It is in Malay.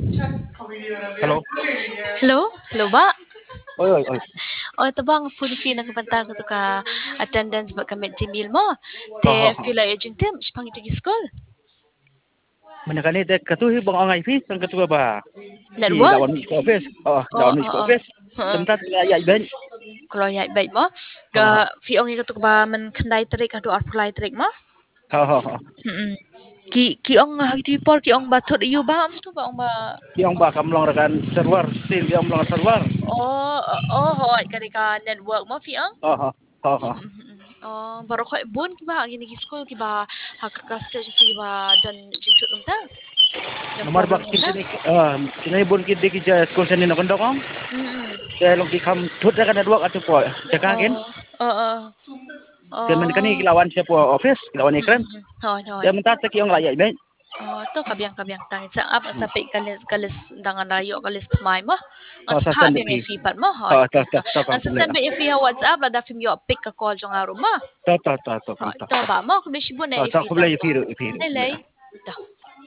Hello. Hello? Hello ba? Oi, oi, oi. O, ito ba ang full fee na kapanta ko to ka attendance ba ka midday mo? Ha Te ha ha. fila agent tem, sipang ito school. Manakani te katuhi bang angay fees ang katuwa ba? Ki Network? lawan ko office. Oh, Oo, lawan ko oo. office. Tempat ya ben. Kalau ya baik mo, Ha ha. ga fi ong ito ba man kanday tarik ka do arpulay tarik mo? Ha ha ha. Mm. Ki ong hagti por ki ong batot iyo ba am to ba ong ba Ki ang ba kamlong rakan server, still ki ang lang server. oh oh hoy kani ka network mo fi ong? Ha ha. Ha ha. Oh, baru ko bun ki ba gini ki school ki ba hakakas ka si ba dan jintut nung ta. Yang Nomor problem bak nung kin ta. kinay bon ki deki ja school sa nino kondo kong. Mm. Kaya long ki kam thut rakan network atu po. Jakakin. Oh, oh, Kaya man kani oh. kilawan siya po office, kilawan ikran. Hoy, hoy. Kaya man ta ki ang laya ben. Oh, to kabiyang tangit sa up sa pay kalis dangan rayo kalis kamay mo. Ang Ha sa sa pa send biyang fee. ifipat mo, hoy. Ha ta Ang kang sa problema. send ba ifi ha WhatsApp la da film yo pick a call jong aro mo. Ta Hoy, to ba mo kubishi bu na ta ifita. problema ifiru ifiru. Nelay. To.